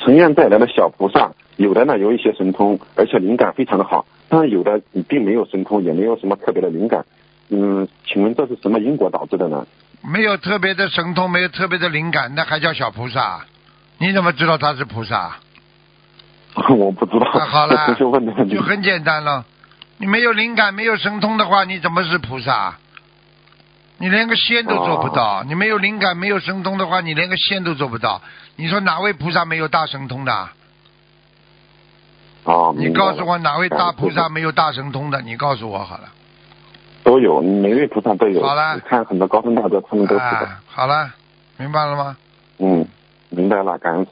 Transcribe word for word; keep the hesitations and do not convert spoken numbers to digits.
成愿带来的小菩萨，有的呢有一些神通，而且灵感非常的好，但是有的你并没有神通，也没有什么特别的灵感。嗯，请问这是什么因果导致的呢？ 没有特别的神通，没有特别的灵感，那还叫小菩萨？你怎么知道他是菩萨？ 我不知道， 啊、好了， 就问的问题就很简单了。你没有灵感，没有神通的话，你怎么是菩萨？你连个仙都做不到。哦、你没有灵感，没有神通的话，你连个仙都做不到。你说哪位菩萨没有大神通的？ 哦， 你告诉我哪位大菩萨没有大神通的？你告诉我好了。 都有，每位菩萨都有。 好了， 你看很多高僧大德，他们都是的。 啊、好了，明白了吗？ 嗯，明白了，感恩。